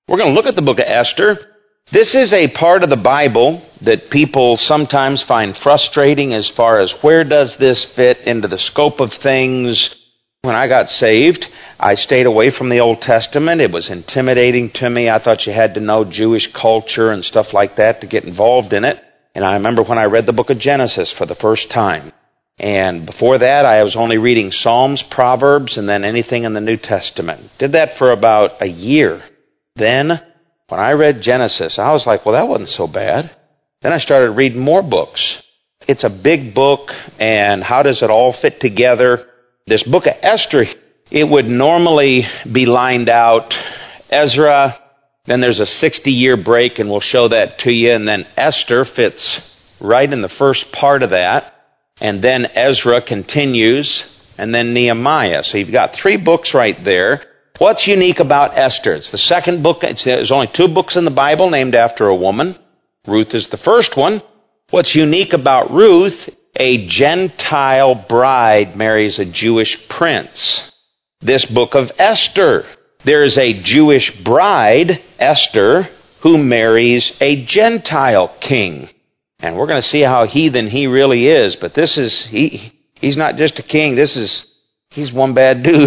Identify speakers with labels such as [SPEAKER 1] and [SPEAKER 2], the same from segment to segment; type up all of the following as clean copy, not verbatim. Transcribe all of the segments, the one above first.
[SPEAKER 1] We're going to look at the book of Esther. This is a part of the Bible that people sometimes find frustrating as far as where does this fit into the scope of things. When I got saved, I stayed away from the Old Testament. It was intimidating to me. I thought you had to know Jewish culture and stuff like that to get involved in it. And I remember when I read the book of Genesis for the first time. And before that, I was only reading Psalms, Proverbs, and then anything in the New Testament. Did that for about a year. Then, when I read Genesis, I was like, well, that wasn't so bad. Then I started reading more books. It's a big book, and how does it all fit together? This book of Esther, it would normally be lined out. Ezra, then there's a 60-year break, and we'll show that to you. And then Esther fits right in the first part of that. And then Ezra continues, and then Nehemiah. So you've got 3 books right there. What's unique about Esther? It's the second book. There's only 2 books in the Bible named after a woman. Ruth is the first one. What's unique about Ruth? A Gentile bride marries a Jewish prince. This book of Esther, there is a Jewish bride, Esther, who marries a Gentile king. And we're going to see how heathen he really is. But this is, he's not just a king. He's one bad dude.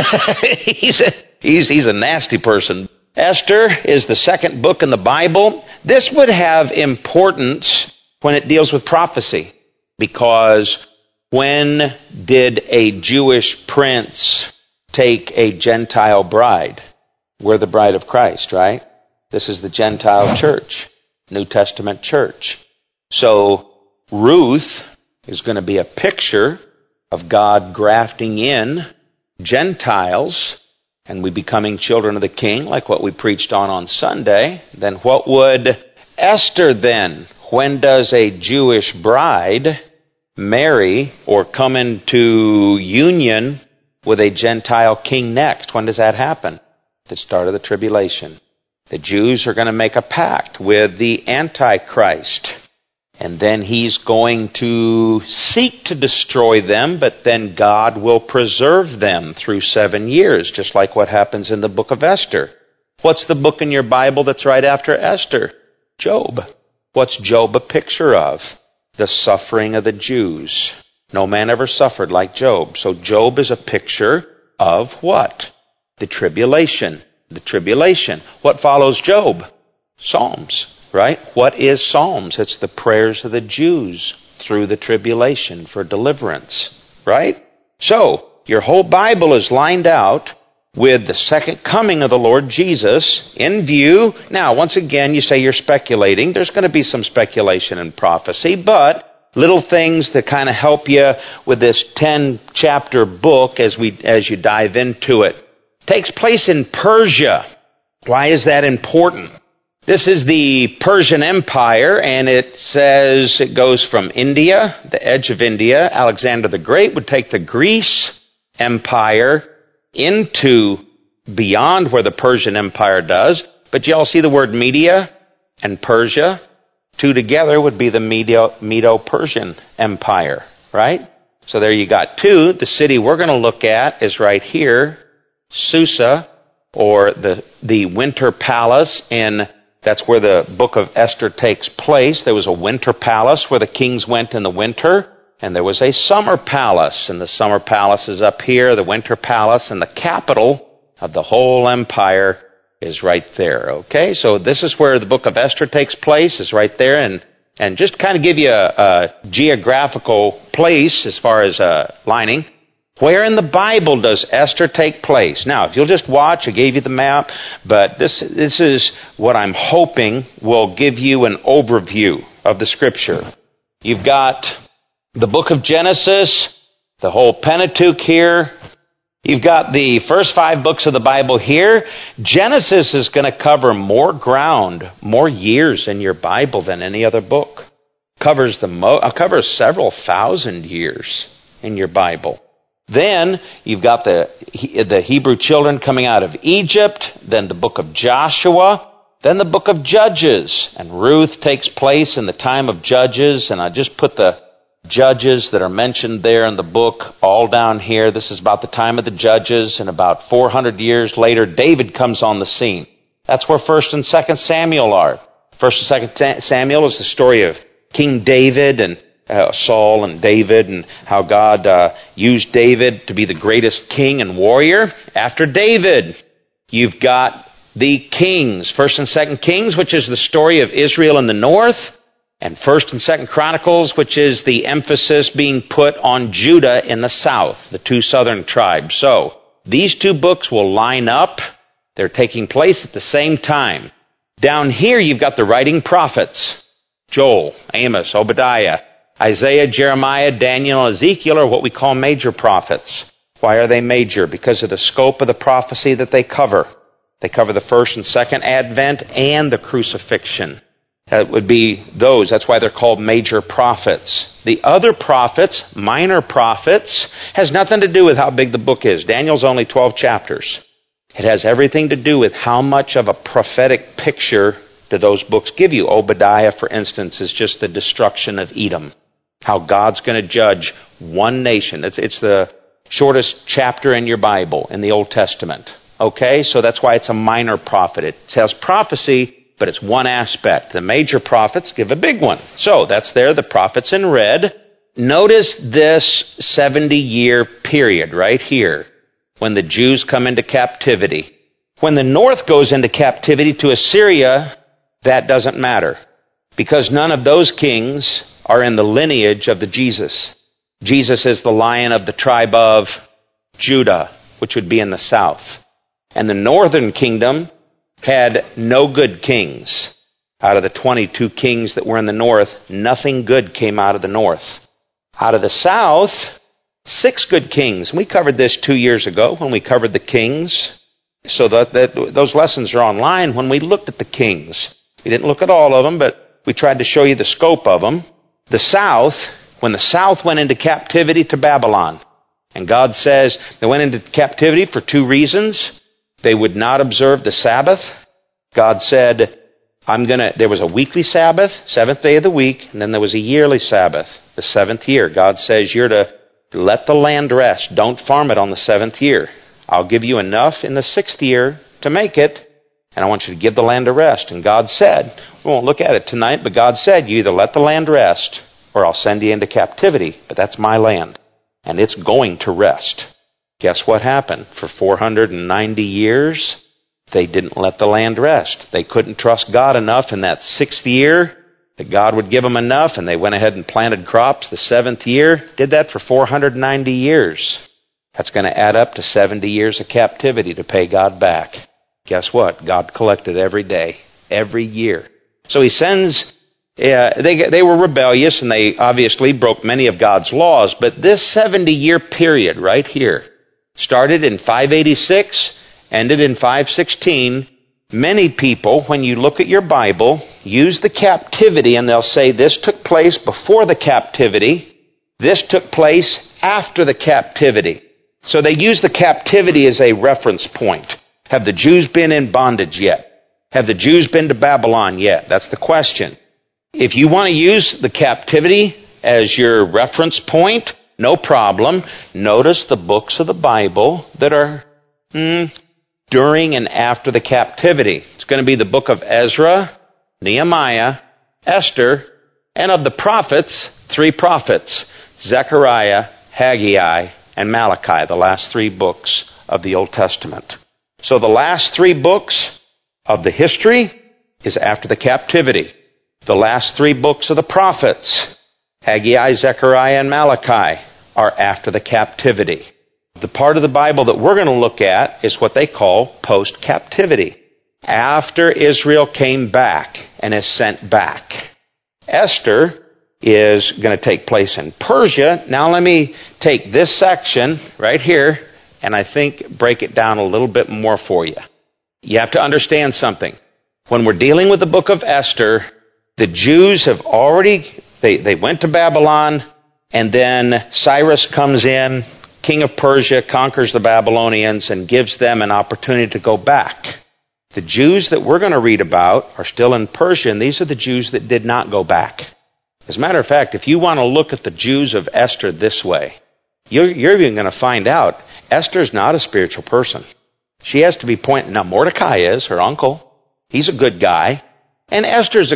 [SPEAKER 1] he's a nasty person. Esther is the second book in the Bible. This would have importance when it deals with prophecy. Because when did a Jewish prince take a Gentile bride? We're the bride of Christ, right? This is the Gentile church, New Testament church. So Ruth is going to be a picture of God grafting in Gentiles and we becoming children of the King, like what we preached on Sunday. Then what would Esther then? When does a Jewish bride marry or come into union with a Gentile king next? When does that happen? The start of the tribulation. The Jews are going to make a pact with the Antichrist. And then he's going to seek to destroy them, but then God will preserve them through 7 years, just like what happens in the book of Esther. What's the book in your Bible that's right after Esther? Job. What's Job a picture of? The suffering of the Jews. No man ever suffered like Job. So Job is a picture of what? The tribulation. The tribulation. What follows Job? Psalms. Right? What is Psalms? It's the prayers of the Jews through the tribulation for deliverance. Right? So, your whole Bible is lined out with the second coming of the Lord Jesus in view. Now, once again, you say you're speculating. There's going to be some speculation and prophecy, but little things that kind of help you with this 10-chapter book as you dive into it. Takes place in Persia. Why is that important? This is the Persian Empire, and it says it goes from India, the edge of India. Alexander the Great would take the Greece Empire into beyond where the Persian Empire does. But you all see the word Media and Persia? 2 together would be the Medo-Persian Empire, right? So there you got 2. The city we're going to look at is right here, Susa, or the Winter Palace in... That's where the book of Esther takes place. There was a winter palace where the kings went in the winter. And there was a summer palace. And the summer palace is up here, the winter palace. And the capital of the whole empire is right there. Okay, so this is where the book of Esther takes place. Is right there. And just to kind of give you a geographical place as far as lining. Where in the Bible does Esther take place? Now, if you'll just watch, I gave you the map, but this is what I'm hoping will give you an overview of the Scripture. You've got the book of Genesis, the whole Pentateuch here. You've got the first 5 books of the Bible here. Genesis is going to cover more ground, more years in your Bible than any other book. Covers several thousand years in your Bible. Then you've got the Hebrew children coming out of Egypt, then the book of Joshua, then the book of Judges. And Ruth takes place in the time of Judges, and I just put the judges that are mentioned there in the book all down here. This is about the time of the Judges, and about 400 years later, David comes on the scene. That's where 1st and 2nd Samuel are. 1st and 2nd Samuel is the story of King David and Saul and David, and how God used David to be the greatest king and warrior. After David, you've got the kings, 1st and 2nd Kings, which is the story of Israel in the north, and 1st and 2nd Chronicles, which is the emphasis being put on Judah in the south, the two southern tribes. So, these two books will line up. They're taking place at the same time. Down here, you've got the writing prophets. Joel, Amos, Obadiah, Isaiah, Jeremiah, Daniel, Ezekiel are what we call major prophets. Why are they major? Because of the scope of the prophecy that they cover. They cover the 1st and 2nd Advent and the crucifixion. That would be those. That's why they're called major prophets. The other prophets, minor prophets, has nothing to do with how big the book is. Daniel's only 12 chapters. It has everything to do with how much of a prophetic picture do those books give you. Obadiah, for instance, is just the destruction of Edom. How God's going to judge one nation. It's the shortest chapter in your Bible, in the Old Testament. Okay, so that's why it's a minor prophet. It has prophecy, but it's one aspect. The major prophets give a big one. So that's there, the prophets in red. Notice this 70-year period right here, when the Jews come into captivity. When the north goes into captivity to Assyria, that doesn't matter, because none of those kings are in the lineage of the Jesus. Jesus is the Lion of the tribe of Judah, which would be in the south. And the northern kingdom had no good kings. Out of the 22 kings that were in the north, nothing good came out of the north. Out of the south, 6 good kings. We covered this 2 years ago when we covered the kings. So those lessons are online when we looked at the kings. We didn't look at all of them, but we tried to show you the scope of them. The south, when the south went into captivity to Babylon, and God says they went into captivity for 2 reasons. They would not observe the Sabbath. God said, there was a weekly Sabbath, 7th day of the week, and then there was a yearly Sabbath, the 7th year. God says you're to let the land rest. Don't farm it on the 7th year. I'll give you enough in the 6th year to make it, and I want you to give the land a rest. And God said, we won't look at it tonight, but God said, you either let the land rest, or I'll send you into captivity. But that's my land, and it's going to rest. Guess what happened? For 490 years, they didn't let the land rest. They couldn't trust God enough in that 6th year that God would give them enough, and they went ahead and planted crops the 7th year. Did that for 490 years. That's going to add up to 70 years of captivity to pay God back. Guess what? God collected every day, every year. So He sends, they were rebellious, and they obviously broke many of God's laws, but this 70-year period right here started in 586, ended in 516. Many people, when you look at your Bible, use the captivity, and they'll say this took place before the captivity, this took place after the captivity. So they use the captivity as a reference point. Have the Jews been in bondage yet? Have the Jews been to Babylon yet? That's the question. If you want to use the captivity as your reference point, no problem. Notice the books of the Bible that are during and after the captivity. It's going to be the book of Ezra, Nehemiah, Esther, and of the prophets, 3 prophets, Zechariah, Haggai, and Malachi, the last 3 books of the Old Testament. So the last 3 books of the history is after the captivity. The last 3 books of the prophets, Haggai, Zechariah, and Malachi, are after the captivity. The part of the Bible that we're going to look at is what they call post-captivity. After Israel came back and is sent back. Esther is going to take place in Persia. Now let me take this section right here and I think break it down a little bit more for you. You have to understand something. When we're dealing with the book of Esther, the Jews have already, they went to Babylon, and then Cyrus comes in, king of Persia, conquers the Babylonians, and gives them an opportunity to go back. The Jews that we're going to read about are still in Persia, and these are the Jews that did not go back. As a matter of fact, if you want to look at the Jews of Esther this way, you're even going to find out Esther's not a spiritual person. She has to be pointed. Now, Mordecai is, her uncle. He's a good guy. And Esther's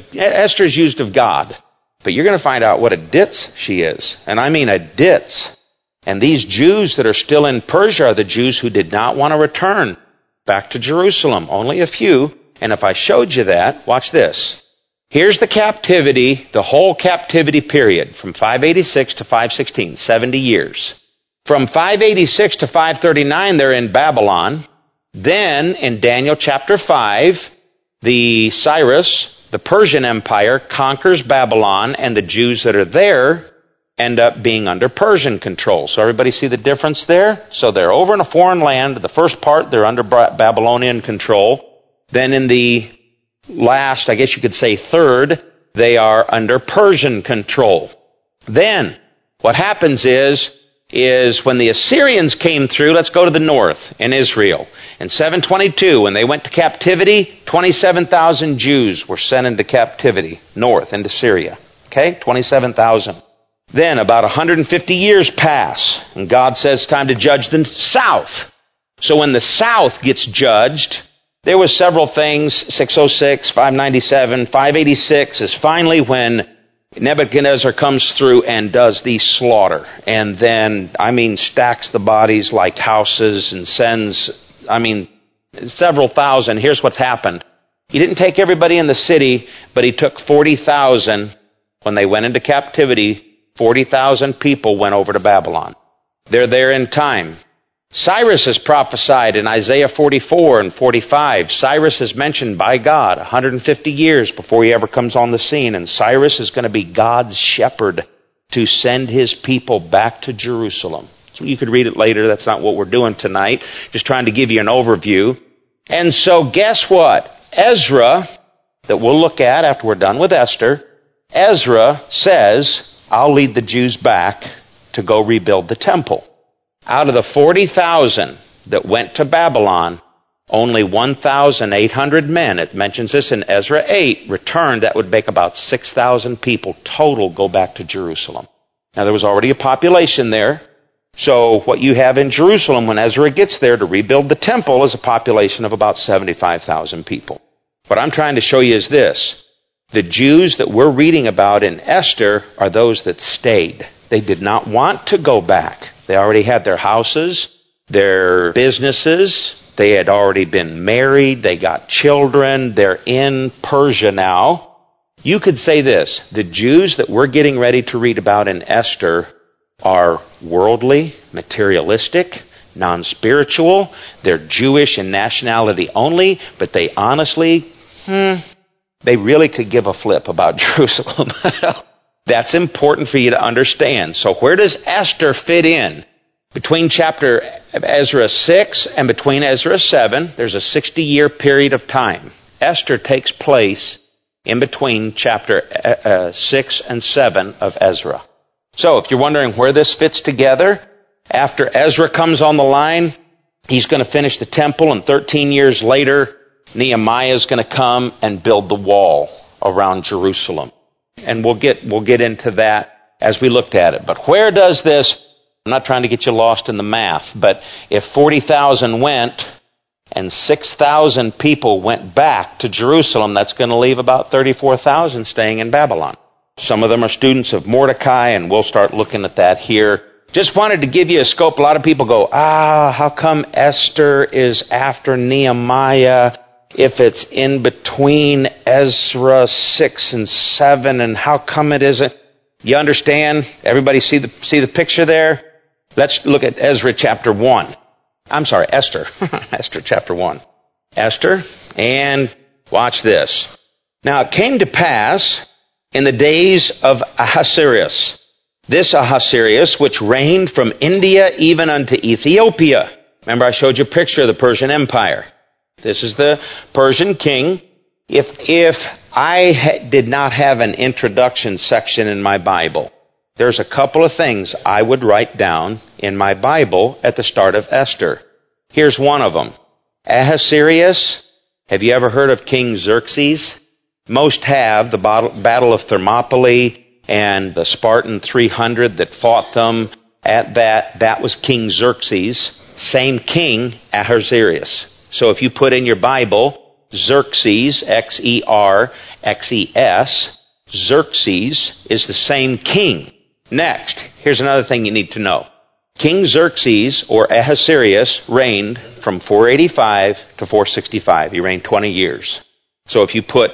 [SPEAKER 1] used of God. But you're going to find out what a ditz she is. And I mean a ditz. And these Jews that are still in Persia are the Jews who did not want to return back to Jerusalem. Only a few. And if I showed you that, watch this. Here's the captivity, the whole captivity period, from 586 to 516, 70 years. From 586 to 539, they're in Babylon. Then, in Daniel chapter 5, the Cyrus, the Persian Empire, conquers Babylon, and the Jews that are there end up being under Persian control. So everybody see the difference there? So they're over in a foreign land. The first part, they're under Babylonian control. Then in the last, I guess you could say third, they are under Persian control. Then, what happens is when the Assyrians came through, let's go to the north in Israel. In 722, when they went to captivity, 27,000 Jews were sent into captivity north into Syria. Okay? 27,000. Then about 150 years pass, and God says time to judge the south. So when the south gets judged, there was several things, 606, 597, 586 is finally when Nebuchadnezzar comes through and does the slaughter. And then, stacks the bodies like houses and sends, several thousand. Here's what's happened. He didn't take everybody in the city, but he took 40,000. When they went into captivity, 40,000 people went over to Babylon. They're there in time. Cyrus is prophesied in Isaiah 44 and 45. Cyrus is mentioned by God 150 years before he ever comes on the scene. And Cyrus is going to be God's shepherd to send his people back to Jerusalem. So you could read it later. That's not what we're doing tonight. Just trying to give you an overview. And so guess what? Ezra, that we'll look at after we're done with Esther, Ezra says, I'll lead the Jews back to go rebuild the temple. Out of the 40,000 that went to Babylon, only 1,800 men, it mentions this in Ezra 8, returned. That would make about 6,000 people total go back to Jerusalem. Now there was already a population there. So what you have in Jerusalem when Ezra gets there to rebuild the temple is a population of about 75,000 people. What I'm trying to show you is this. The Jews that we're reading about in Esther are those that stayed. They did not want to go back. They already had their houses, their businesses. They had already been married. They got children. They're in Persia now. You could say this. The Jews that we're getting ready to read about in Esther are worldly, materialistic, non-spiritual. They're Jewish in nationality only, but they honestly, they really could give a flip about Jerusalem. That's important for you to understand. So where does Esther fit in? Between chapter Ezra 6 and between Ezra 7, there's a 60-year period of time. Esther takes place in between chapter 6 and 7 of Ezra. So if you're wondering where this fits together, after Ezra comes on the line, he's going to finish the temple, and 13 years later, Nehemiah is going to come and build the wall around Jerusalem. And we'll get into that as we looked at it. But where does this, I'm not trying to get you lost in the math, but if 40,000 went and 6,000 people went back to Jerusalem, that's going to leave about 34,000 staying in Babylon. Some of them are students of Mordecai, and we'll start looking at that here. Just wanted to give you a scope. A lot of people go, how come Esther is after Nehemiah? If it's in between Ezra 6 and 7, and how come it isn't? You understand? Everybody see the picture there? Let's look at Ezra chapter 1. I'm sorry, Esther. Esther chapter 1. Esther, and watch this. Now it came to pass in the days of Ahasuerus, this Ahasuerus, which reigned from India even unto Ethiopia. Remember I showed you a picture of the Persian Empire. This is the Persian king. If I did not have an introduction section in my Bible, there's a couple of things I would write down in my Bible at the start of Esther. Here's one of them. Ahasuerus. Have you ever heard of King Xerxes? Most have. The Battle of Thermopylae and the Spartan 300 that fought them at that was King Xerxes. Same king, Ahasuerus. So if you put in your Bible Xerxes, Xerxes, Xerxes is the same king. Next, here's another thing you need to know. King Xerxes, or Ahasuerus, reigned from 485 to 465. He reigned 20 years. So if you put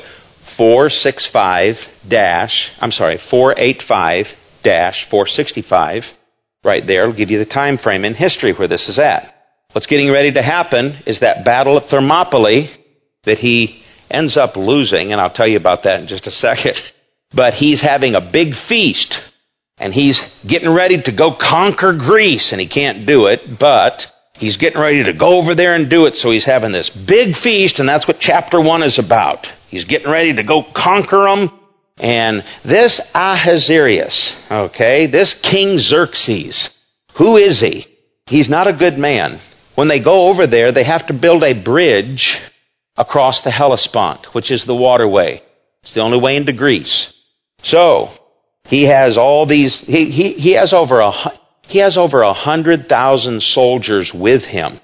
[SPEAKER 1] 485-465 right there, it'll give you the time frame in history where this is at. What's getting ready to happen is that battle at Thermopylae that he ends up losing, and I'll tell you about that in just a second. But he's having a big feast, and he's getting ready to go conquer Greece, and he can't do it, but he's getting ready to go over there and do it, so he's having this big feast, and that's what chapter 1 is about. He's getting ready to go conquer them, and this Ahasuerus, this King Xerxes, who is he? He's not a good man. When they go over there, they have to build a bridge across the Hellespont, which is the waterway. It's the only way into Greece. So, he has all these, he has over 100,000 soldiers with him.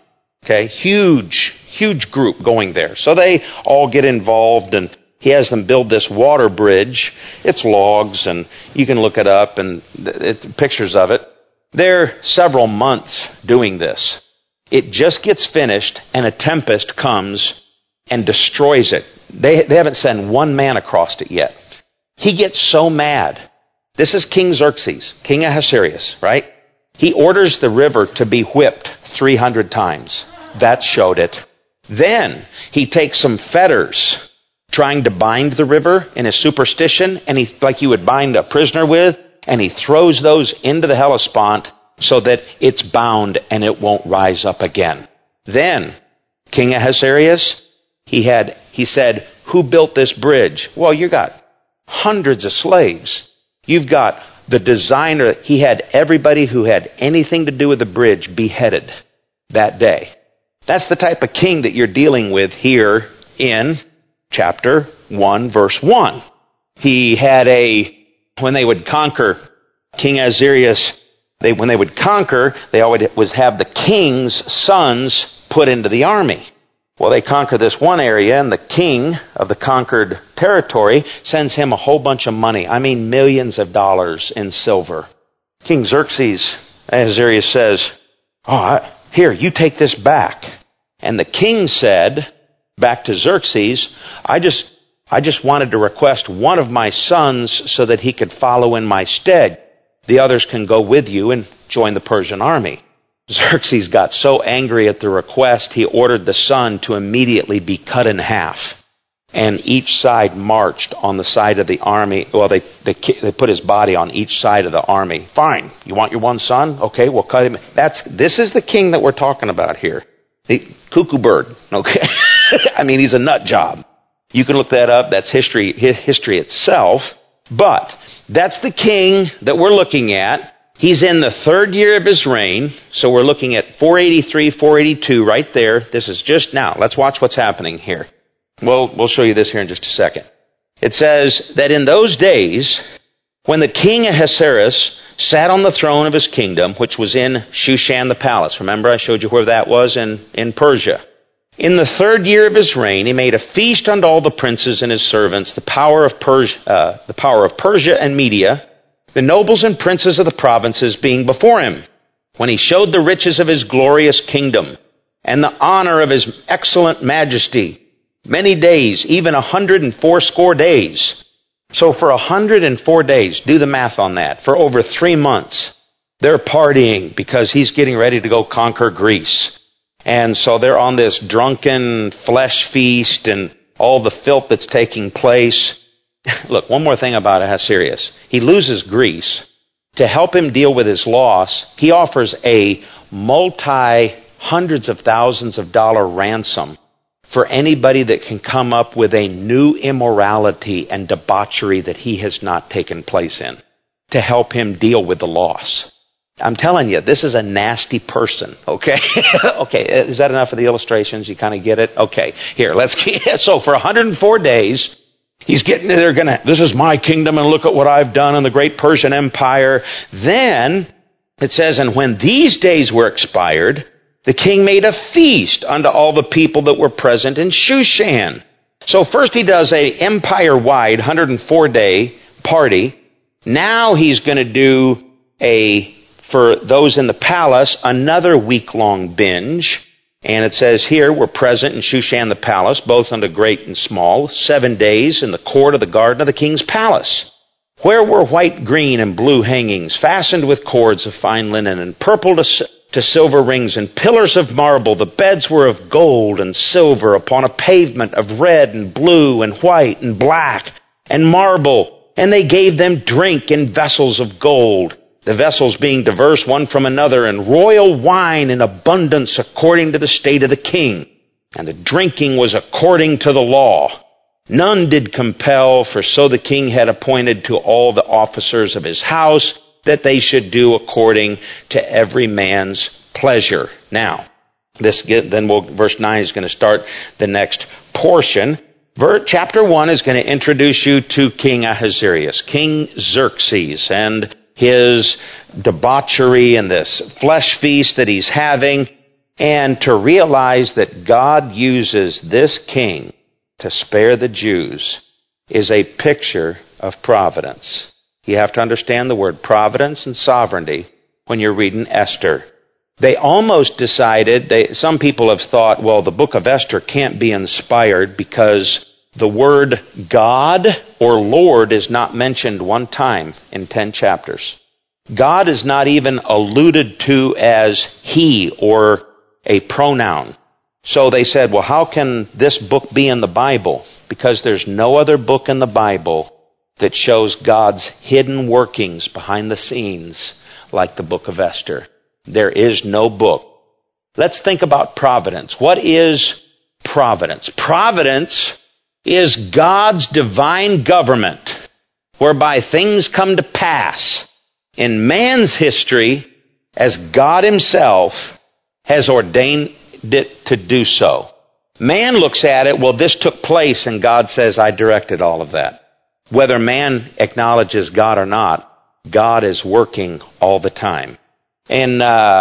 [SPEAKER 1] Huge group going there. So they all get involved, and he has them build this water bridge. It's logs, and you can look it up, and pictures of it. They're several months doing this. It just gets finished, and a tempest comes and destroys it. They haven't sent one man across it yet. He gets so mad. This is King Xerxes, King Ahasuerus, right? He orders the river to be whipped 300 times. That showed it. Then he takes some fetters, trying to bind the river in his superstition, and like you would bind a prisoner with, and he throws those into the Hellespont so that it's bound and it won't rise up again. Then King Ahasuerus, he said, who built this bridge? Well, you got hundreds of slaves. You've got the designer. He had everybody who had anything to do with the bridge beheaded that day. That's the type of king that you're dealing with here in chapter 1, verse 1. He had when they would conquer, King Ahasuerus, when they would conquer, they always have the king's sons put into the army. Well, they conquer this one area, and the king of the conquered territory sends him a whole bunch of money. I mean, millions of dollars in silver. King Xerxes, Ahasuerus says, here, you take this back. And the king said back to Xerxes, I just wanted to request one of my sons so that he could follow in my stead. The others can go with you and join the Persian army. Xerxes got so angry at the request, he ordered the son to immediately be cut in half. And each side marched on the side of the army. Well, they put his body on each side of the army. Fine. You want your one son? Okay, we'll cut him. This is the king that we're talking about here. The cuckoo bird. Okay. I mean, he's a nut job. You can look that up. That's history itself. But that's the king that we're looking at. He's in the 3rd year of his reign. So we're looking at 483, 482 right there. This is just now. Let's watch what's happening here. We'll show you this here in just a second. It says that in those days, when the king Ahasuerus sat on the throne of his kingdom, which was in Shushan the palace. Remember, I showed you where that was in Persia. In the 3rd year of his reign, he made a feast unto all the princes and his servants, the power of Persia and Media, the nobles and princes of the provinces being before him, when he showed the riches of his glorious kingdom and the honor of his excellent majesty, many days, even 180 days. So for 104 days, do the math on that, for over 3 months, they're partying because he's getting ready to go conquer Greece. And so they're on this drunken flesh feast and all the filth that's taking place. Look, one more thing about Ahasuerus. He loses Greece. To help him deal with his loss, he offers a hundreds of thousands of dollar ransom for anybody that can come up with a new immorality and debauchery that he has not taken place in, to help him deal with the loss. I'm telling you, this is a nasty person, okay? Okay, is that enough of the illustrations? You kind of get it? Okay, here, so for 104 days, he's getting, this is my kingdom and look at what I've done in the great Persian Empire. Then, it says, and when these days were expired, the king made a feast unto all the people that were present in Shushan. So first he does a empire-wide 104-day party. Now he's going to do for those in the palace, another week-long binge. And it says here, we're present in Shushan the palace, both unto great and small, 7 days in the court of the garden of the king's palace, where were white, green, and blue hangings, fastened with cords of fine linen, and purple to silver rings, and pillars of marble. The beds were of gold and silver, upon a pavement of red and blue and white and black and marble. And they gave them drink in vessels of gold, the vessels being diverse one from another, and royal wine in abundance according to the state of the king. And the drinking was according to the law. None did compel, for so the king had appointed to all the officers of his house, that they should do according to every man's pleasure. Now, verse 9 is going to start the next portion. Chapter 1 is going to introduce you to King Ahasuerus, King Xerxes, and his debauchery and this flesh feast that he's having, and to realize that God uses this king to spare the Jews is a picture of providence. You have to understand the word providence and sovereignty when you're reading Esther. They almost decided, some people have thought, well, the book of Esther can't be inspired because the word God or Lord is not mentioned one time in 10 chapters. God is not even alluded to as he or a pronoun. So they said, well, how can this book be in the Bible? Because there's no other book in the Bible that shows God's hidden workings behind the scenes like the book of Esther. There is no book. Let's think about providence. What is providence? Providence is God's divine government whereby things come to pass in man's history as God himself has ordained it to do so. Man looks at it, well, this took place, and God says, I directed all of that. Whether man acknowledges God or not, God is working all the time. In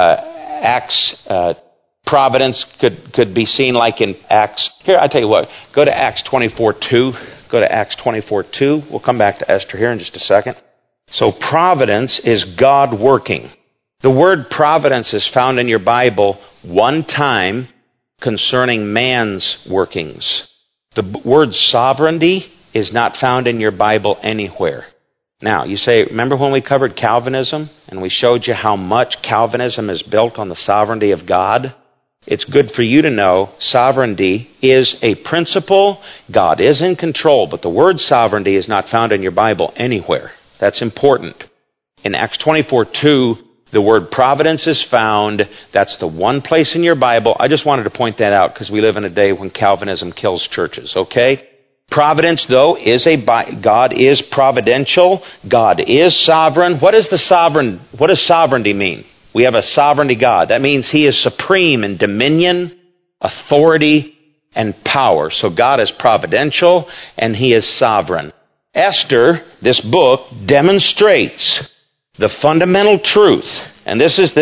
[SPEAKER 1] Acts, providence could be seen like in Acts. Here, I tell you what, go to Acts 24:2. Go to Acts 24:2. We'll come back to Esther here in just a second. So providence is God working. The word providence is found in your Bible one time concerning man's workings. The word sovereignty is not found in your Bible anywhere. Now, you say, remember when we covered Calvinism and we showed you how much Calvinism is built on the sovereignty of God? It's good for you to know sovereignty is a principle. God is in control, but the word sovereignty is not found in your Bible anywhere. That's important. In Acts 24:2, the word providence is found. That's the one place in your Bible. I just wanted to point that out because we live in a day when Calvinism kills churches, okay? Providence, though, God is providential. God is sovereign. What does sovereignty mean? We have a sovereignty God. That means he is supreme in dominion, authority, and power. So God is providential and he is sovereign. Esther, this book, demonstrates the fundamental truth. And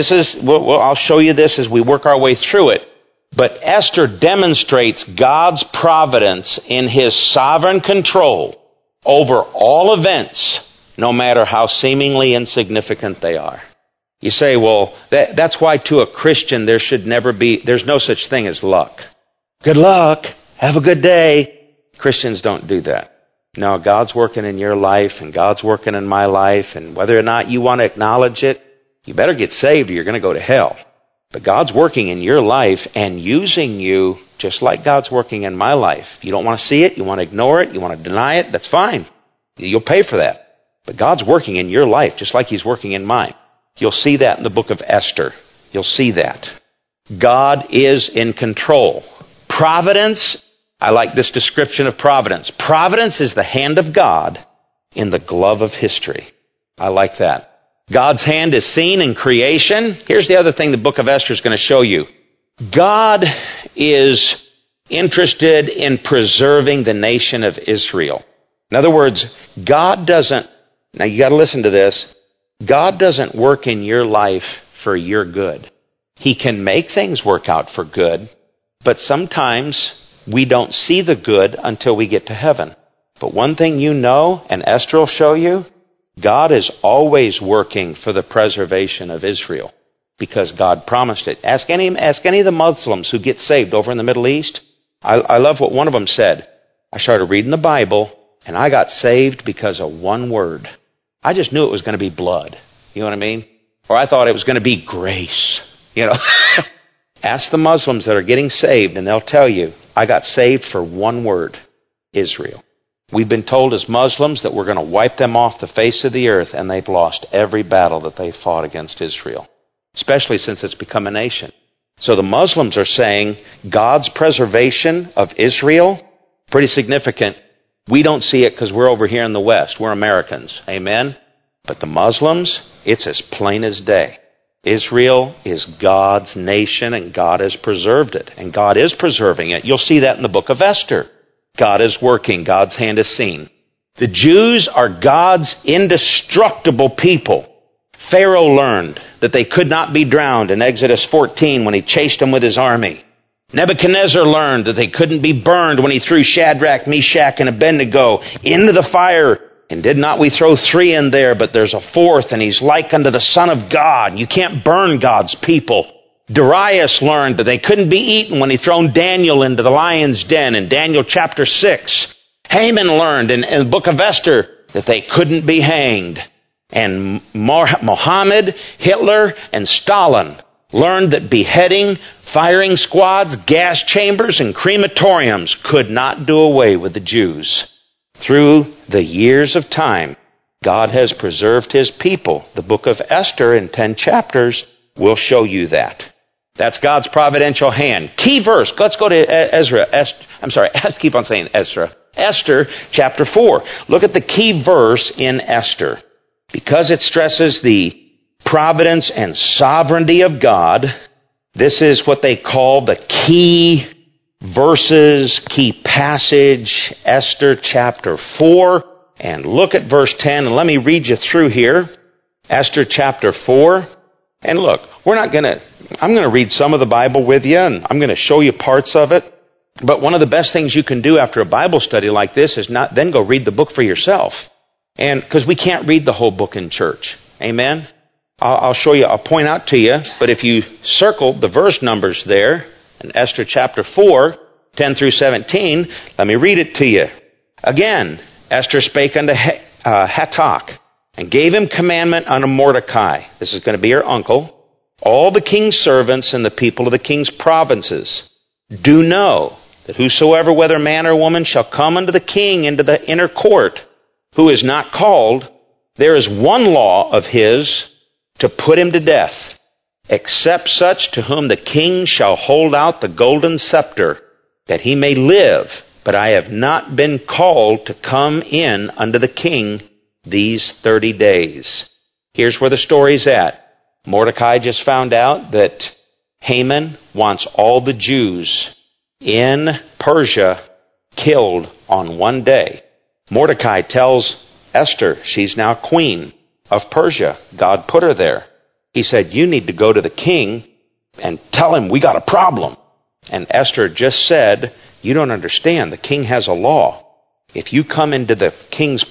[SPEAKER 1] I'll show you this as we work our way through it. But Esther demonstrates God's providence in his sovereign control over all events, no matter how seemingly insignificant they are. You say, well, that's why to a Christian there's no such thing as luck. Good luck. Have a good day. Christians don't do that. No, God's working in your life and God's working in my life, and whether or not you want to acknowledge it, you better get saved or you're going to go to hell. But God's working in your life and using you just like God's working in my life. If you don't want to see it, you want to ignore it, you want to deny it, that's fine. You'll pay for that. But God's working in your life just like he's working in mine. You'll see that in the book of Esther. You'll see that. God is in control. Providence, I like this description of providence. Providence is the hand of God in the glove of history. I like that. God's hand is seen in creation. Here's the other thing the book of Esther is going to show you. God is interested in preserving the nation of Israel. In other words, now you got to listen to this. God doesn't work in your life for your good. He can make things work out for good, but sometimes we don't see the good until we get to heaven. But one thing you know, and Esther will show you, God is always working for the preservation of Israel because God promised it. Ask any of the Muslims who get saved over in the Middle East. I love what one of them said. I started reading the Bible and I got saved because of one word. I just knew it was going to be blood. You know what I mean? Or I thought it was going to be grace. You know, ask the Muslims that are getting saved and they'll tell you, I got saved for one word, Israel. We've been told as Muslims that we're going to wipe them off the face of the earth, and they've lost every battle that they fought against Israel, especially since it's become a nation. So the Muslims are saying God's preservation of Israel, pretty significant. We don't see it because we're over here in the West. We're Americans. Amen? But the Muslims, it's as plain as day. Israel is God's nation, and God has preserved it, and God is preserving it. You'll see that in the book of Esther. God is working. God's hand is seen. The Jews are God's indestructible people. Pharaoh learned that they could not be drowned in Exodus 14 when he chased them with his army. Nebuchadnezzar learned that they couldn't be burned when he threw Shadrach, Meshach, and Abednego into the fire. And did not we throw 3 in there, but there's a 4th, and he's like unto the Son of God. You can't burn God's people. Darius learned that they couldn't be eaten when he thrown Daniel into the lion's den in Daniel chapter 6. Haman learned in the book of Esther that they couldn't be hanged. And Mohammed, Hitler, and Stalin learned that beheading, firing squads, gas chambers, and crematoriums could not do away with the Jews. Through the years of time, God has preserved His people. The book of Esther in 10 chapters will show you that. That's God's providential hand. Key verse. Let's go to Ezra. Keep on saying Ezra. Esther chapter 4. Look at the key verse in Esther. Because it stresses the providence and sovereignty of God, this is what they call the key verses, key passage, Esther chapter 4. And look at verse 10, and let me read you through here. Esther chapter 4. And look, I'm going to read some of the Bible with you, and I'm going to show you parts of it. But one of the best things you can do after a Bible study like this is not then go read the book for yourself. And because we can't read the whole book in church. Amen? I'll show you, I'll point out to you, but if you circle the verse numbers there in Esther chapter 4, 10 through 17, let me read it to you. Again, Esther spake unto Hatach, and gave him commandment unto Mordecai. This is going to be her uncle. All the king's servants and the people of the king's provinces do know that whosoever, whether man or woman, shall come unto the king into the inner court, who is not called, there is one law of his to put him to death, except such to whom the king shall hold out the golden scepter, that he may live. But I have not been called to come in unto the king these 30 days. Here's where the story's at. Mordecai just found out that Haman wants all the Jews in Persia killed on one day. Mordecai tells Esther she's now queen of Persia. God put her there. He said, you need to go to the king and tell him we got a problem. And Esther just said, you don't understand. The king has a law. If you come into the king's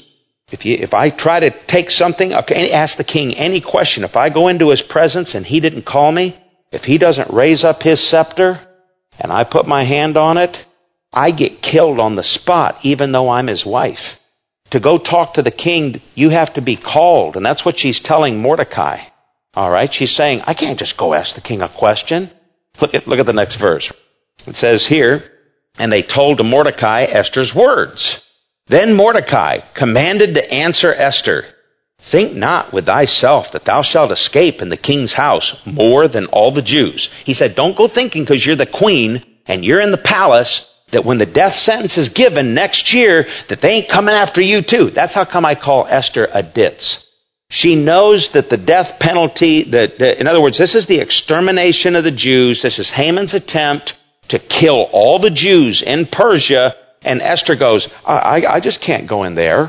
[SPEAKER 1] If I try to take something, okay, ask the king any question. If I go into his presence and he didn't call me, if he doesn't raise up his scepter and I put my hand on it, I get killed on the spot, even though I'm his wife. To go talk to the king, you have to be called. And that's what she's telling Mordecai. All right, she's saying, I can't just go ask the king a question. Look at the next verse. It says here, and they told to Mordecai Esther's words. Then Mordecai commanded to answer Esther, think not with thyself that thou shalt escape in the king's house more than all the Jews. He said, don't go thinking because you're the queen and you're in the palace that when the death sentence is given next year that they ain't coming after you too. That's how come I call Esther a ditz. She knows that the death penalty, in other words, this is the extermination of the Jews. This is Haman's attempt to kill all the Jews in Persia. And Esther goes, I just can't go in there.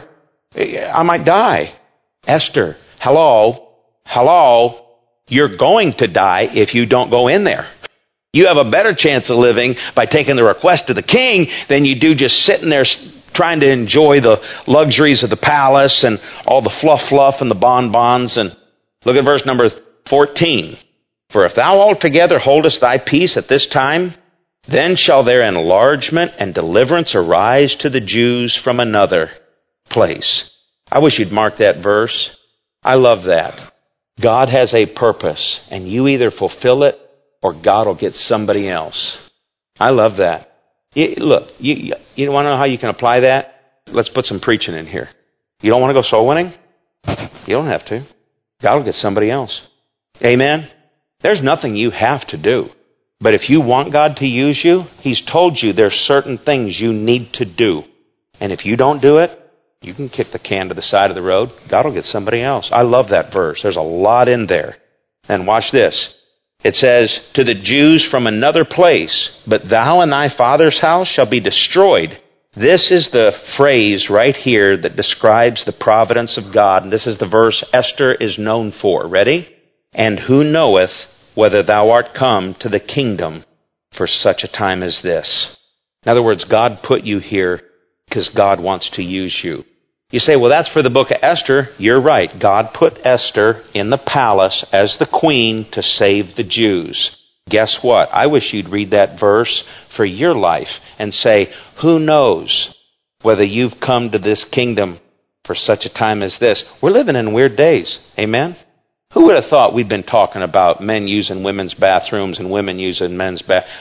[SPEAKER 1] I might die. Esther, hello, you're going to die if you don't go in there. You have a better chance of living by taking the request to the king than you do just sitting there trying to enjoy the luxuries of the palace and all the fluff and the bonbons. And look at verse number 14. For if thou altogether holdest thy peace at this time, then shall their enlargement and deliverance arise to the Jews from another place. I wish you'd mark that verse. I love that. God has a purpose, and you either fulfill it or God will get somebody else. I love that. Look, you want to know how you can apply that? Let's put some preaching in here. You don't want to go soul winning? You don't have to. God will get somebody else. Amen? There's nothing you have to do. But if you want God to use you, He's told you there's certain things you need to do. And if you don't do it, you can kick the can to the side of the road. God will get somebody else. I love that verse. There's a lot in there. And watch this. It says, to the Jews from another place, but thou and thy father's house shall be destroyed. This is the phrase right here that describes the providence of God. And this is the verse Esther is known for. Ready? And who knoweth whether thou art come to the kingdom for such a time as this? In other words, God put you here because God wants to use you. You say, well, that's for the book of Esther. You're right. God put Esther in the palace as the queen to save the Jews. Guess what? I wish you'd read that verse for your life and say, who knows whether you've come to this kingdom for such a time as this? We're living in weird days. Amen? Who would have thought we'd been talking about men using women's bathrooms and women using men's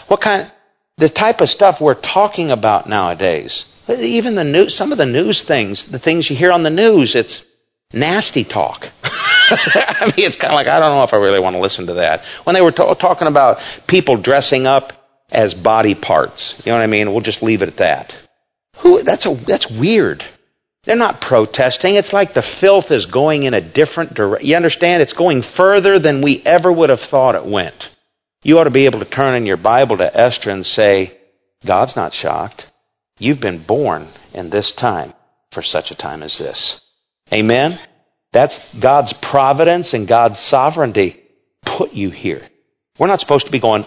[SPEAKER 1] the type of stuff we're talking about nowadays. Even the news, some of the news things, the things you hear on the news, it's nasty talk. I mean, it's kind of like, I don't know if I really want to listen to that. When they were talking about people dressing up as body parts, you know what I mean? We'll just leave it at that. That's weird. They're not protesting. It's like the filth is going in a different direction. You understand? It's going further than we ever would have thought it went. You ought to be able to turn in your Bible to Esther and say, God's not shocked. You've been born in this time for such a time as this. Amen? That's God's providence and God's sovereignty put you here. We're not supposed to be going,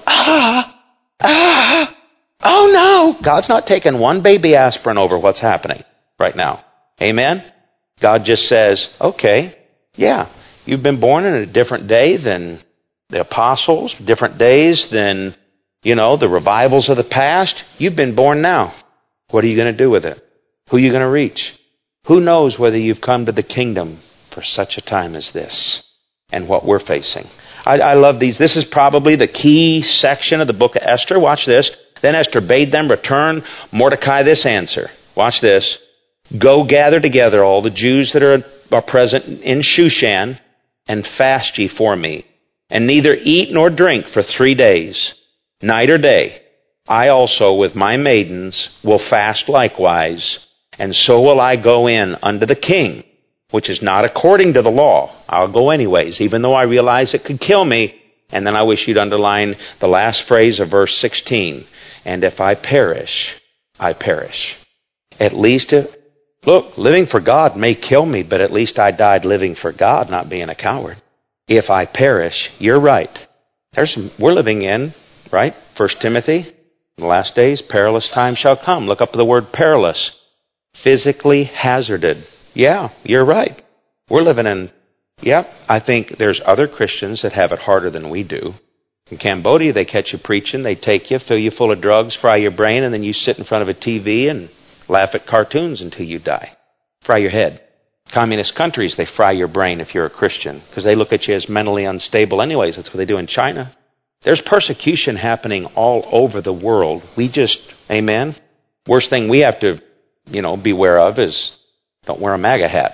[SPEAKER 1] oh no. God's not taking one baby aspirin over what's happening right now. Amen? God just says, okay, yeah, you've been born in a different day than the apostles, different days than, the revivals of the past. You've been born now. What are you going to do with it? Who are you going to reach? Who knows whether you've come to the kingdom for such a time as this and what we're facing? I love these. This is probably the key section of the book of Esther. Watch this. Then Esther bade them return Mordecai this answer. Watch this. Go gather together all the Jews that are present in Shushan and fast ye for me. And neither eat nor drink for 3 days, night or day. I also with my maidens will fast likewise, and so will I go in unto the king, which is not according to the law. I'll go anyways, even though I realize it could kill me. And then I wish you'd underline the last phrase of verse 16. And if I perish, I perish. At least, look, living for God may kill me, but at least I died living for God, not being a coward. If I perish, you're right. We're living in, right? 1 Timothy. In the last days, perilous times shall come. Look up the word perilous. Physically hazarded. Yeah, you're right. We're living in, I think there's other Christians that have it harder than we do. In Cambodia, they catch you preaching, they take you, fill you full of drugs, fry your brain, and then you sit in front of a TV and laugh at cartoons until you die. Fry your head. Communist countries, they fry your brain if you're a Christian, because they look at you as mentally unstable anyways. That's what they do in China. There's persecution happening all over the world. Amen? Worst thing we have to, beware of is don't wear a MAGA hat,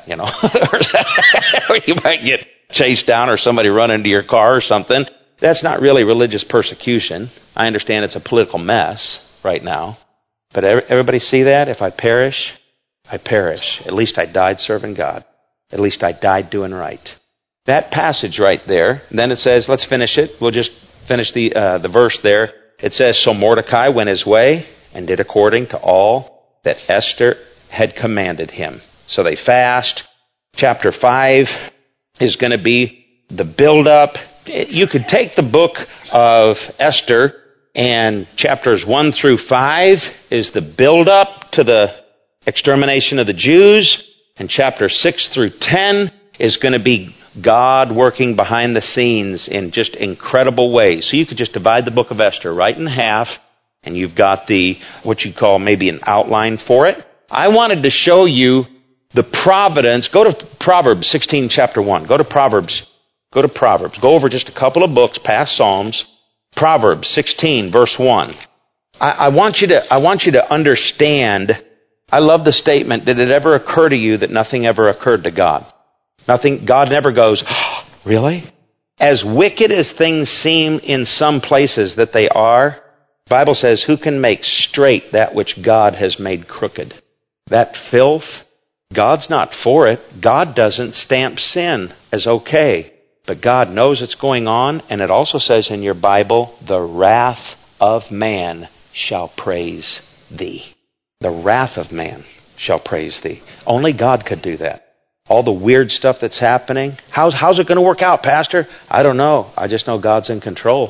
[SPEAKER 1] or you might get chased down or somebody run into your car or something. That's not really religious persecution. I understand it's a political mess right now. But everybody see that? If I perish, I perish. At least I died serving God. At least I died doing right. That passage right there, then it says, let's finish it. We'll just finish the verse there. It says, so Mordecai went his way and did according to all that Esther had commanded him. So they fast. Chapter 5 is going to be the build-up. You could take the book of Esther And chapters 1 through 5 is the build-up to the extermination of the Jews. And chapter 6 through 10 is going to be God working behind the scenes in just incredible ways. So you could just divide the book of Esther right in half, and you've got what you call maybe an outline for it. I wanted to show you the providence. Go to Proverbs 16, chapter 1. Go to Proverbs. Go over just a couple of books past Psalms. Proverbs 16, verse 1. I want you to understand. I love the statement, did it ever occur to you that nothing ever occurred to God? God never goes, oh, really? As wicked as things seem in some places that they are, the Bible says, who can make straight that which God has made crooked? That filth, God's not for it. God doesn't stamp sin as okay. But God knows it's going on, and it also says in your Bible, the wrath of man shall praise thee. The wrath of man shall praise thee. Only God could do that. All the weird stuff that's happening. How's it going to work out, Pastor? I don't know. I just know God's in control.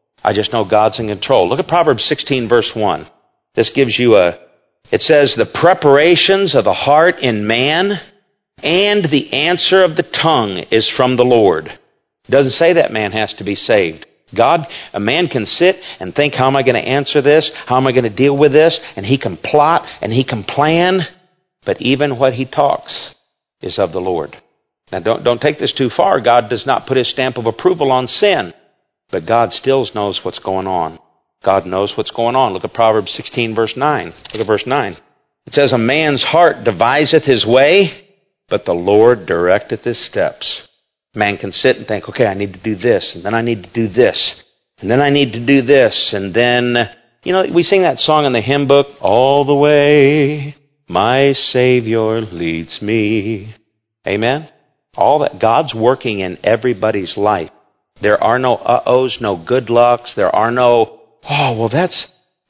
[SPEAKER 1] Look at Proverbs 16, verse 1. This gives you it says, the preparations of the heart in man and the answer of the tongue is from the Lord. It doesn't say that man has to be saved. A man can sit and think, how am I going to answer this? How am I going to deal with this? And he can plot and he can plan. But even what he talks is of the Lord. Now don't take this too far. God does not put his stamp of approval on sin. But God still knows what's going on. God knows what's going on. Look at Proverbs 16, verse 9. Look at verse 9. It says, a man's heart deviseth his way, but the Lord directeth his steps. Man can sit and think, okay, I need to do this, and then I need to do this, and then I need to do this, and then, we sing that song in the hymn book, all the way my Savior leads me. Amen? All that God's working in everybody's life. There are no uh-ohs, no good lucks, there are no, that's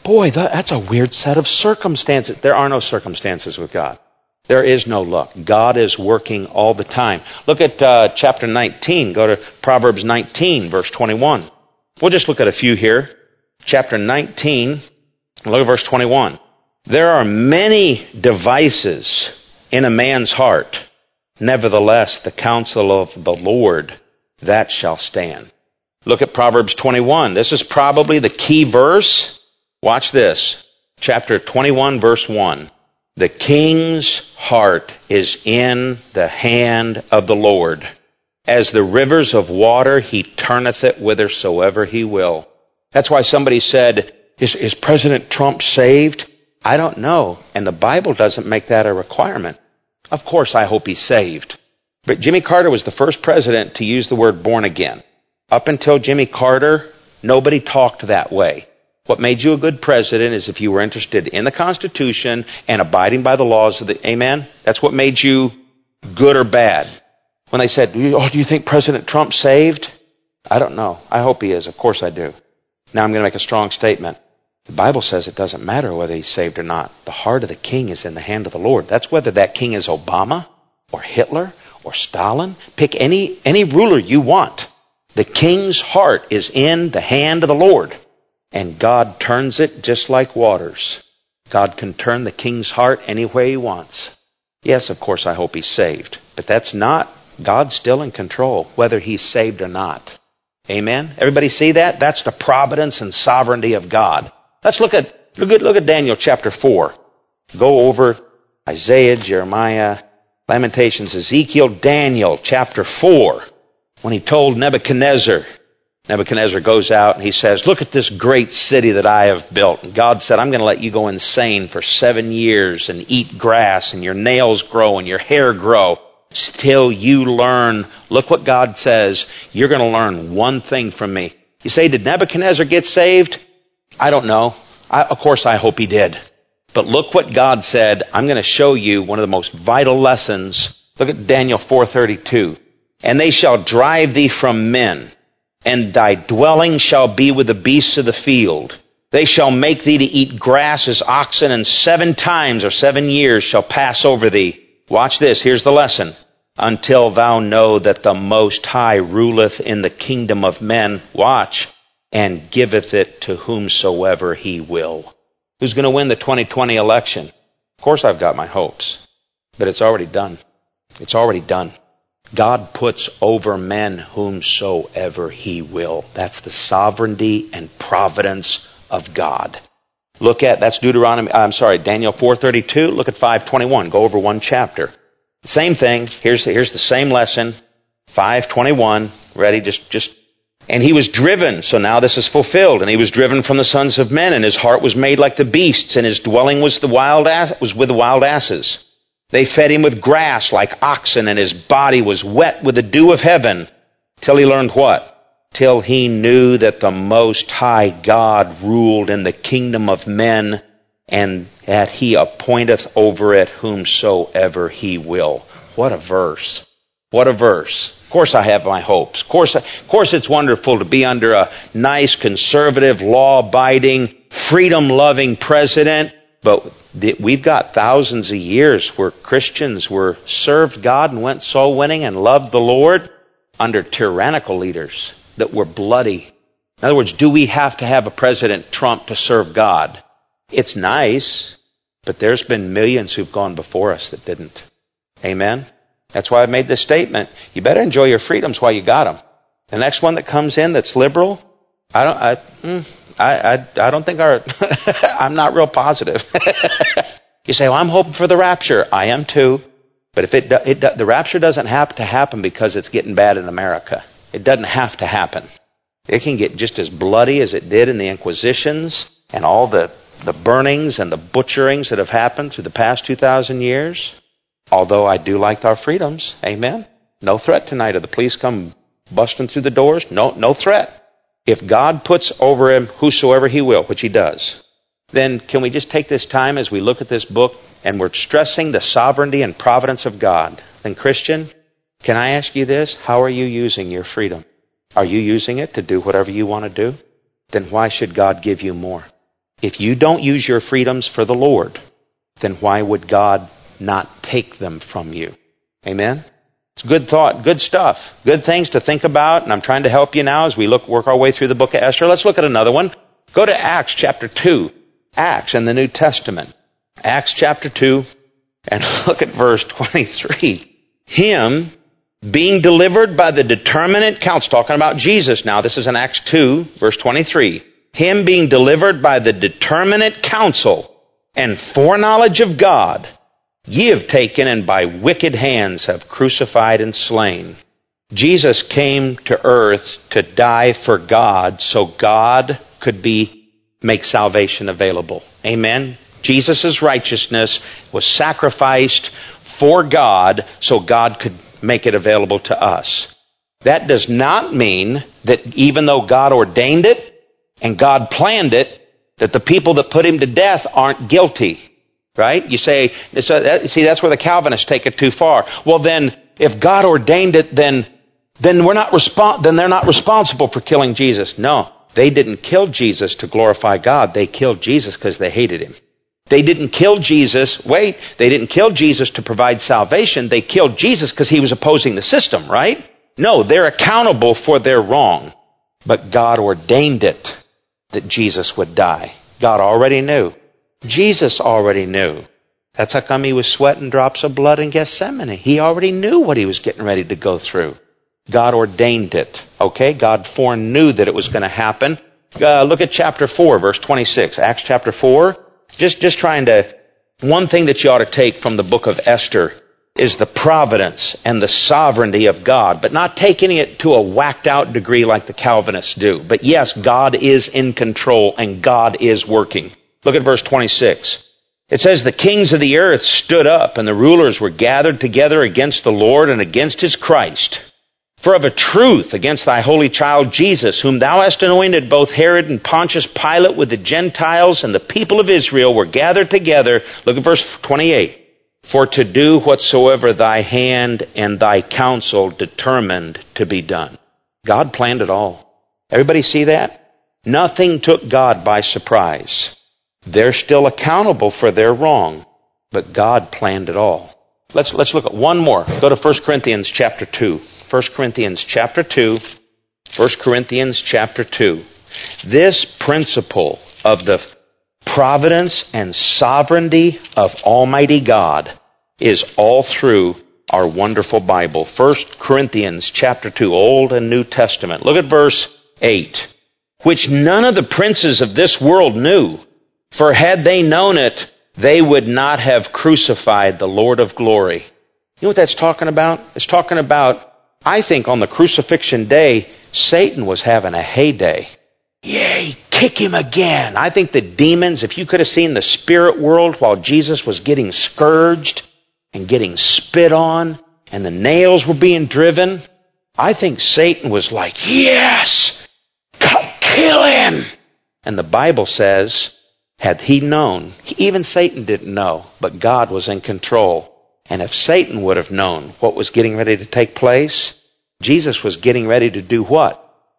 [SPEAKER 1] a weird set of circumstances. There are no circumstances with God. There is no luck. God is working all the time. Look at chapter 19. Go to Proverbs 19, verse 21. We'll just look at a few here. Chapter 19, look at verse 21. There are many devices in a man's heart. Nevertheless, the counsel of the Lord, that shall stand. Look at Proverbs 21. This is probably the key verse. Watch this. Chapter 21, verse 1. The king's heart is in the hand of the Lord. As the rivers of water, he turneth it whithersoever he will. That's why somebody said, is President Trump saved? I don't know. And the Bible doesn't make that a requirement. Of course, I hope he's saved. But Jimmy Carter was the first president to use the word born again. Up until Jimmy Carter, nobody talked that way. What made you a good president is if you were interested in the Constitution and abiding by the laws of the... Amen? That's what made you good or bad. When they said, do you think President Trump's saved? I don't know. I hope he is. Of course I do. Now I'm going to make a strong statement. The Bible says it doesn't matter whether he's saved or not. The heart of the king is in the hand of the Lord. That's whether that king is Obama or Hitler or Stalin. Pick any ruler you want. The king's heart is in the hand of the Lord. And God turns it just like waters. God can turn the king's heart any way he wants. Yes, of course, I hope he's saved. But that's not, God's still in control, whether he's saved or not. Amen? Everybody see that? That's the providence and sovereignty of God. Let's look at Daniel chapter 4. Go over Isaiah, Jeremiah, Lamentations, Ezekiel, Daniel chapter 4. When he told Nebuchadnezzar goes out and he says, look at this great city that I have built. And God said, I'm going to let you go insane for 7 years and eat grass and your nails grow and your hair grow till you learn. Look what God says. You're going to learn one thing from me. You say, did Nebuchadnezzar get saved? I don't know. Of course, I hope he did. But look what God said. I'm going to show you one of the most vital lessons. Look at Daniel 4:32. And they shall drive thee from men, and thy dwelling shall be with the beasts of the field. They shall make thee to eat grass as oxen, and 7 times or 7 years shall pass over thee. Watch this, here's the lesson. Until thou know that the Most High ruleth in the kingdom of men. Watch. and giveth it to whomsoever he will. Who's going to win the 2020 election? Of course I've got my hopes, but it's already done. It's already done. God puts over men whomsoever he will. That's the sovereignty and providence of God. Look at, that's Daniel 4:32. Look at 5:21. Go over one chapter. Same thing. Here's the same lesson. 5:21. Ready? And he was driven. So now this is fulfilled. And he was driven from the sons of men, and his heart was made like the beasts, and his dwelling was with the wild asses. They fed him with grass like oxen, and his body was wet with the dew of heaven. Till he learned what? Till he knew that the Most High God ruled in the kingdom of men, and that he appointeth over it whomsoever he will. What a verse. What a verse. Of course I have my hopes. Of course it's wonderful to be under a nice, conservative, law-abiding, freedom-loving president. But we've got thousands of years where Christians were served God and went soul winning and loved the Lord under tyrannical leaders that were bloody. In other words, do we have to have a President Trump to serve God? It's nice, but there's been millions who've gone before us that didn't. Amen? That's why I made this statement. You better enjoy your freedoms while you got them. The next one that comes in that's liberal, I don't think I'm not real positive. You say, well, I'm hoping for the rapture. I am too. But if the rapture doesn't have to happen because it's getting bad in America. It doesn't have to happen. It can get just as bloody as it did in the Inquisitions and all the burnings and the butcherings that have happened through the past 2,000 years. Although I do like our freedoms. Amen. No threat tonight. If the police come busting through the doors, no threat. If God puts over him whosoever he will, which he does, then can we just take this time as we look at this book and we're stressing the sovereignty and providence of God? Then Christian, can I ask you this? How are you using your freedom? Are you using it to do whatever you want to do? Then why should God give you more? If you don't use your freedoms for the Lord, then why would God not take them from you? Amen? It's good thought, good stuff, good things to think about, and I'm trying to help you now as we work our way through the book of Esther. Let's look at another one. Go to Acts chapter 2. Acts in the New Testament. Acts chapter 2, and look at verse 23. Him being delivered by the determinate counsel, talking about Jesus now, this is in Acts 2, verse 23. Him being delivered by the determinate counsel and foreknowledge of God, ye have taken and by wicked hands have crucified and slain. Jesus came to earth to die for God so God could make salvation available. Amen? Jesus' righteousness was sacrificed for God so God could make it available to us. That does not mean that even though God ordained it and God planned it, that the people that put him to death aren't guilty. Right? You say, see, that's where the Calvinists take it too far. Well, then, if God ordained it, then they're not responsible for killing Jesus. No, they didn't kill Jesus to glorify God. They killed Jesus because they hated him. They didn't kill Jesus. They didn't kill Jesus to provide salvation. They killed Jesus because he was opposing the system. Right? No, they're accountable for their wrong. But God ordained it that Jesus would die. God already knew. Jesus already knew. That's how come he was sweating drops of blood in Gethsemane. He already knew what he was getting ready to go through. God ordained it. Okay? God foreknew that it was going to happen. Look at chapter 4, verse 26. Acts chapter 4. Just trying to... One thing that you ought to take from the book of Esther is the providence and the sovereignty of God, but not taking it to a whacked out degree like the Calvinists do. But yes, God is in control and God is working. Look at verse 26. It says, the kings of the earth stood up, and the rulers were gathered together against the Lord and against his Christ. For of a truth, against thy holy child Jesus, whom thou hast anointed, both Herod and Pontius Pilate with the Gentiles and the people of Israel were gathered together. Look at verse 28. For to do whatsoever thy hand and thy counsel determined to be done. God planned it all. Everybody see that? Nothing took God by surprise. They're still accountable for their wrong, but God planned it all. Let's look at one more. Go to 1 Corinthians chapter 2. 1 Corinthians chapter 2. 1 Corinthians chapter 2. This principle of the providence and sovereignty of Almighty God is all through our wonderful Bible. 1 Corinthians chapter 2, Old and New Testament. Look at verse 8. Which none of the princes of this world knew, for had they known it, they would not have crucified the Lord of glory. You know what that's talking about? It's talking about, I think on the crucifixion day, Satan was having a heyday. Yay, kick him again. I think the demons, if you could have seen the spirit world while Jesus was getting scourged and getting spit on and the nails were being driven, I think Satan was like, yes, kill him. And the Bible says, had he known, even Satan didn't know, but God was in control. And if Satan would have known what was getting ready to take place, Jesus was getting ready to do what?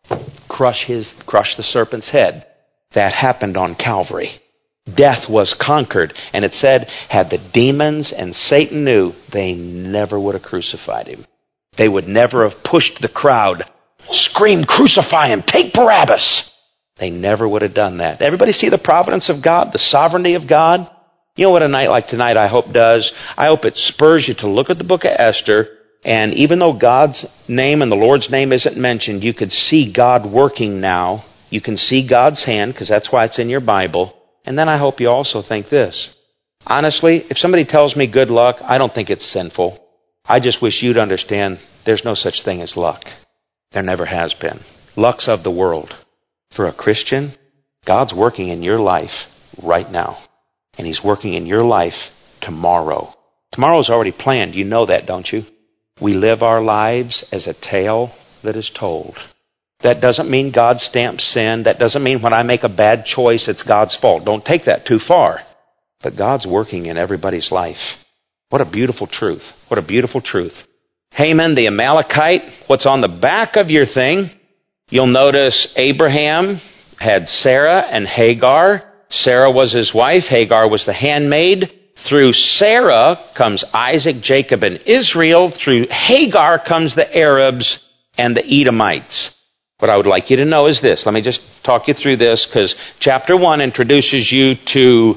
[SPEAKER 1] Crush the serpent's head. That happened on Calvary. Death was conquered. And it said, had the demons and Satan knew, they never would have crucified him. They would never have pushed the crowd, scream, crucify him, take Barabbas. They never would have done that. Everybody see the providence of God, the sovereignty of God? You know what a night like tonight I hope does? I hope it spurs you to look at the book of Esther, and even though God's name and the Lord's name isn't mentioned, you could see God working now. You can see God's hand, because that's why it's in your Bible. And then I hope you also think this. Honestly, if somebody tells me good luck, I don't think it's sinful. I just wish you'd understand there's no such thing as luck. There never has been. Luck's of the world. For a Christian, God's working in your life right now. And He's working in your life tomorrow. Tomorrow's already planned. You know that, don't you? We live our lives as a tale that is told. That doesn't mean God stamps sin. That doesn't mean when I make a bad choice, it's God's fault. Don't take that too far. But God's working in everybody's life. What a beautiful truth. What a beautiful truth. Haman the Amalekite, what's on the back of your thing, you'll notice Abraham had Sarah and Hagar. Sarah was his wife. Hagar was the handmaid. Through Sarah comes Isaac, Jacob, and Israel. Through Hagar comes the Arabs and the Edomites. What I would like you to know is this. Let me just talk you through this, because chapter 1 introduces you to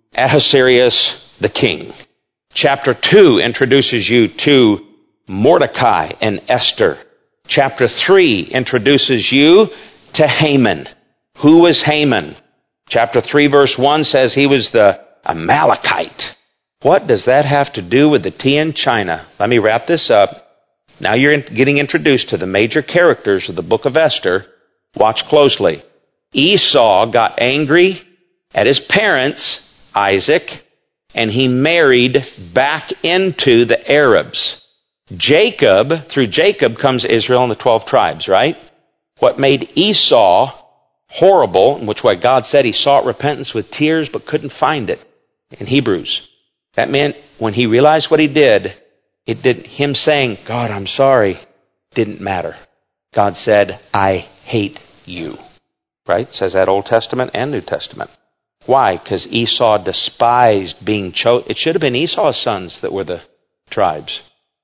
[SPEAKER 1] Ahasuerus the king. Chapter 2 introduces you to Mordecai and Esther. Chapter 3 introduces you to Haman. Who was Haman? Chapter 3 verse 1 says he was the Amalekite. What does that have to do with the tea in China? Let me wrap this up. Now you're getting introduced to the major characters of the book of Esther. Watch closely. Esau got angry at his parents, Isaac, and he married back into the Arabs. Through Jacob comes Israel and the 12 tribes, right? What made Esau horrible, in which way God said he sought repentance with tears but couldn't find it in Hebrews. That meant when he realized what he did, him saying, God, I'm sorry, didn't matter. God said, I hate you. Right? It says that Old Testament and New Testament. Why? Because Esau despised being chosen. It should have been Esau's sons that were the tribes.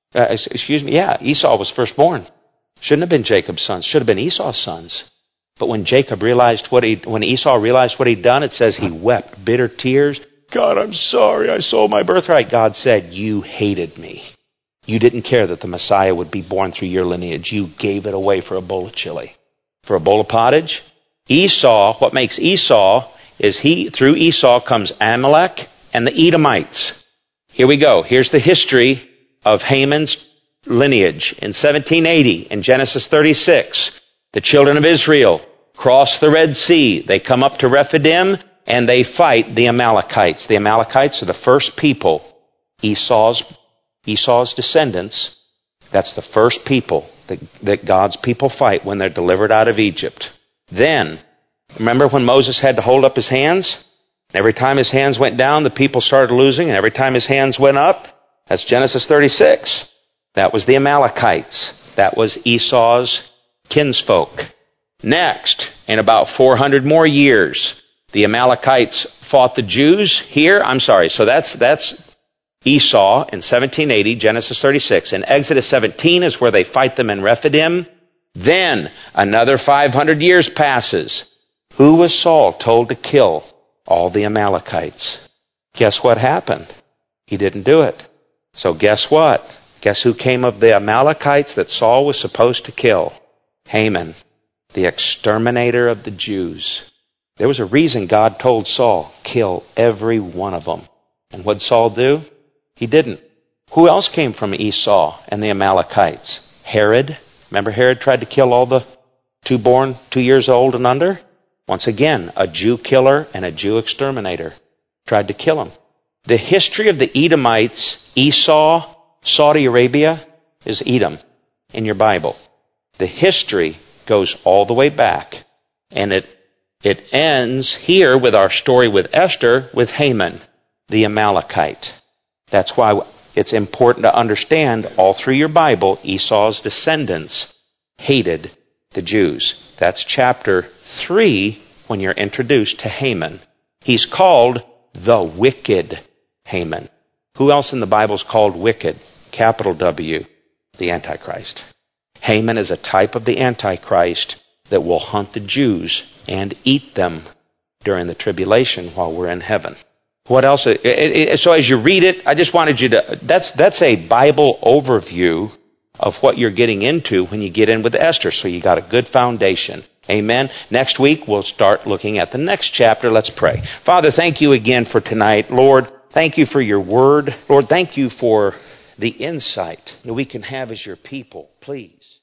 [SPEAKER 1] Esau was firstborn. Shouldn't have been Jacob's sons. Should have been Esau's sons. But when Esau realized what he'd done, it says he wept bitter tears. God, I'm sorry, I sold my birthright. God said, you hated me. You didn't care that the Messiah would be born through your lineage. You gave it away for a bowl of chili. For a bowl of pottage? Esau, what makes Esau is through Esau comes Amalek and the Edomites. Here we go. Here's the history of Haman's lineage. In 1780, in Genesis 36, the children of Israel cross the Red Sea. They come up to Rephidim and they fight the Amalekites. The Amalekites are the first people, Esau's descendants. That's the first people that God's people fight when they're delivered out of Egypt. Then, remember when Moses had to hold up his hands? Every time his hands went down, the people started losing, and every time his hands went up, that's Genesis 36. That was the Amalekites. That was Esau's kinsfolk. Next, in about 400 more years, the Amalekites fought the Jews here. So that's Esau in 1780, Genesis 36. In Exodus 17 is where they fight them in Rephidim. Then another 500 years passes. Who was Saul told to kill? All the Amalekites. Guess what happened? He didn't do it. So guess what? Guess who came of the Amalekites that Saul was supposed to kill? Haman, the exterminator of the Jews. There was a reason God told Saul, kill every one of them. And what did Saul do? He didn't. Who else came from Esau and the Amalekites? Herod. Remember Herod tried to kill all the 2 years old and under? Once again, a Jew killer and a Jew exterminator tried to kill him. The history of the Edomites, Esau, Saudi Arabia, is Edom in your Bible. The history goes all the way back. And it ends here with our story with Esther, with Haman, the Amalekite. That's why it's important to understand all through your Bible, Esau's descendants hated the Jews. That's chapter 3 when you're introduced to Haman. He's called the wicked Haman. Who else in the Bible is called wicked? Capital W, the Antichrist. Haman is a type of the Antichrist that will hunt the Jews and eat them during the tribulation while we're in heaven. What else? So as you read it, I just wanted you to, that's a Bible overview of what you're getting into when you get in with Esther. So you got a good foundation. Amen. Next week, we'll start looking at the next chapter. Let's pray. Father, thank you again for tonight. Lord, thank you for your word. Lord, thank you for the insight that we can have as your people. Please.